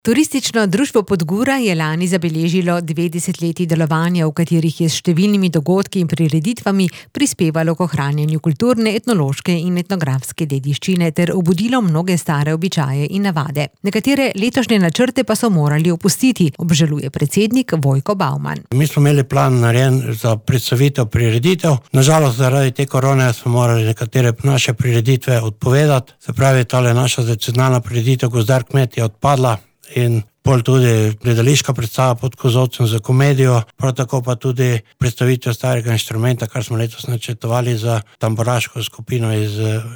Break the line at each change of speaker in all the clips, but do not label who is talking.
Turistično društvo Podgura je lani zabeležilo 20 delovanja, v katerih je s številnimi dogodki in prireditvami prispevalo k ohranjanju kulturne, etnološke in etnografske dediščine ter obudilo mnoge stare običaje in navade. Nekatere letošnje načrte pa so morali opustiti, obžaluje predsednik Vojko Bauman.
Mi smo imeli plan narejen za predstavitev prireditev. Nažalost, zaradi te korone smo morali nekatere naše prireditve odpovedati. Se pravi, tale naša tradicionalna prireditev Gozdar kmet je odpadla. In pol tudi gledališka predstava Pod kozolcem za komedijo, prav tako pa tudi predstavitev starega inštrumenta, kar smo letos načrtovali za tamburaško skupino iz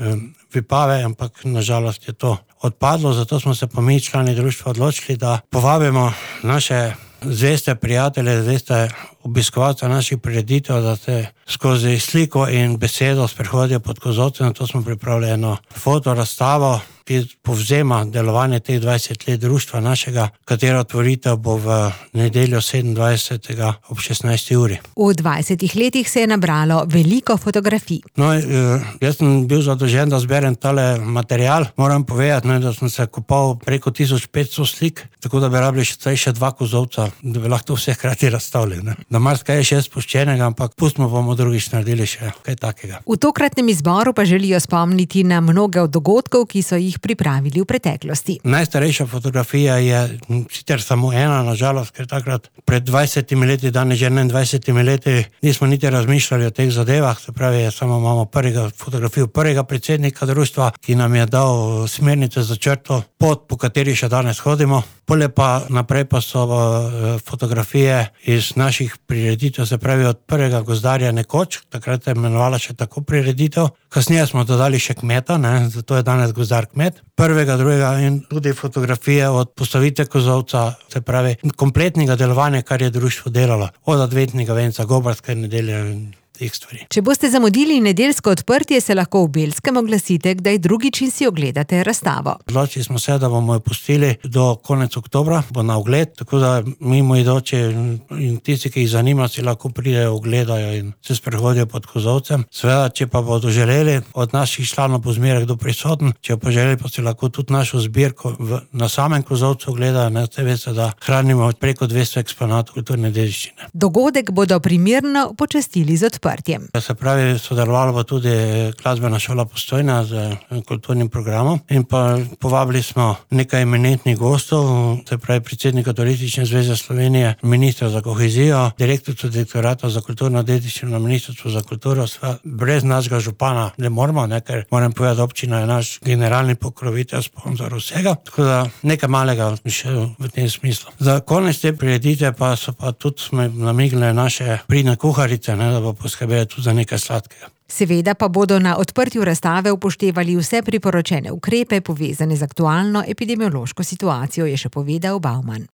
Vipave, ampak nažalost je to odpadlo, zato smo se pa mi, člani društva, odločili, da povabimo naše zveste prijatelje, zveste obiskovalce naših prireditev, da se skozi sliko in besedo sprehodijo Pod kozolcem. To smo pripravili eno fotorazstavo, ki povzema delovanje teh 20 let društva našega, katera otvoritev bo v nedeljo 27. ob 16. uri.
V 20 letih se je nabralo veliko fotografij.
No, jaz sem bil zadolžen, da zberem tale material. Moram povedati, da sem se kopal preko 1500 slik, tako da bi rabili še 2 kozolca, da bi lahko vse hkrati razstavili. Da marsikaj je še spuščenega, ampak pustimo, bomo drugič naredili še kaj takega.
V tokratnem izboru pa želijo spomniti na mnoge od dogodkov, ki so jih pripravili v preteklosti.
Najstarejša fotografija je sicer samo ena, nažalost, ker takrat pred 20 leti, danes že 21 leti, nismo niti razmišljali o teh zadevah. Se pravi, samo imamo fotografijo prvega predsednika društva, ki nam je dal smernice za črto pot, po kateri še danes hodimo. Pole pa naprej pa so fotografije iz naših prireditev, se pravi od prvega gozdarja nekoč, takrat je imenovala še tako prireditev. Kasneje smo dodali še kmeta, zato je danes gozdar kmet. Prvega, drugega in tudi fotografije od postavitve kozolca, se pravi kompletnega delovanja, kar je društvo delalo. Od adventnega venca, gobarske nedelje in teh stvari.
Če boste zamudili nedeljsko odprtje, se lahko v Belskem oglasite, kdaj drugič in si ogledate razstavo.
Odločili smo se, da bomo jo pustili do konec oktobra, bo na ogled, tako da mimoidoči in tisti, ki jih zanima, si lahko pridejo, ogledajo in se sprehodijo Pod kozolcem. Seveda, če pa bodo želeli, od naših članov bo zmeraj kdo prisoten, če pa želeli, pa si lahko tudi našo zbirko na samem kozolcu ogledajo. Te veste, da hranimo preko 200 eksponatov kulturne dediščine.
Dogodek bodo primerno počastili z odprtjem.
Se pravi, sodelovala bo tudi glasbena šola Postojna z kulturnim programom in pa povabili smo nekaj eminentnih gostov, se pravi predsednika Turistične zveze Slovenije, ministra za kohezijo, direktorico direktorata za kulturno dediščino na Ministrstvu za kulturo. Brez našega župana ne moramo, ker moram povedati, občina je naš generalni pokrovitelj, sponzor vsega, tako da nekaj malega še v tem smislu. Za konec te prireditve pa so pa tudi namignile naše pridne kuharice, da bo poskrbeli tudi za nekaj sladkega.
Seveda pa bodo na odprtju razstave upoštevali vse priporočene ukrepe, povezane z aktualno epidemiološko situacijo, je še povedal Bauman.